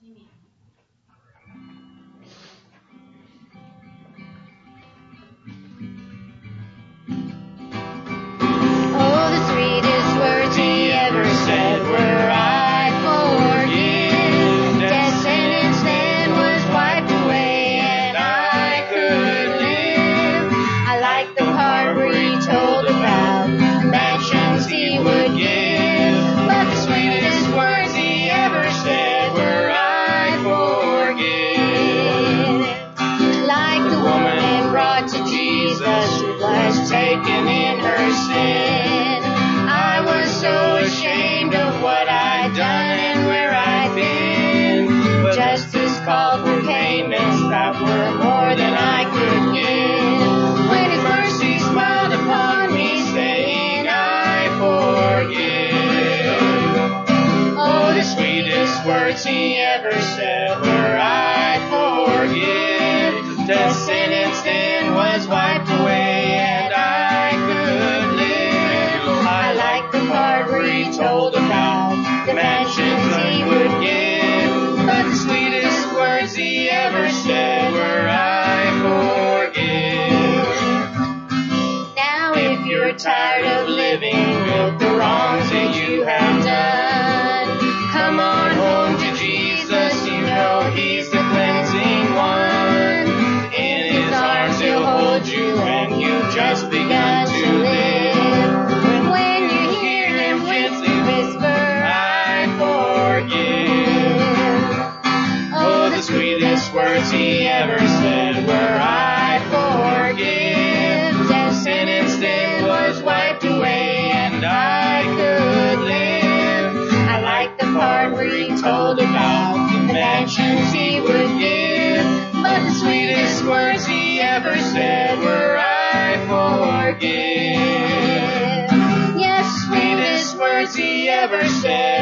Oh, the sweetest words he ever said were, I forgive. Death sentence then was wiped away and I could live. I like the part where he told about the mansions he would give. But the sweetest words he ever said were, I forgive. Like the woman brought to Jesus who was taken in her sin. I was so ashamed of what I'd done and where I'd been. But justice called for payments that were more than I could give. When his mercy smiled upon me, saying, I forgive. Oh, the sweetest words he ever said were, I forgive. The sentence then was wiped away and I could live. I like the part where he told about the mansions he would give. But the sweetest words he ever said were, I forgive. Now if you're tired of living with the wrongs that you have done, come on home to Jesus, you know he's the cleansing one. In his arms he'll hold you and you've just begun to live. When you hear him gently whisper, I forgive. Oh, the sweetest words he ever said were, I forgive. Death sentence then was wiped away and I could live. I like the part where he told about the mansions he would give. But the sweetest words he ever said were, I forgive. Yes, sweetest words he ever said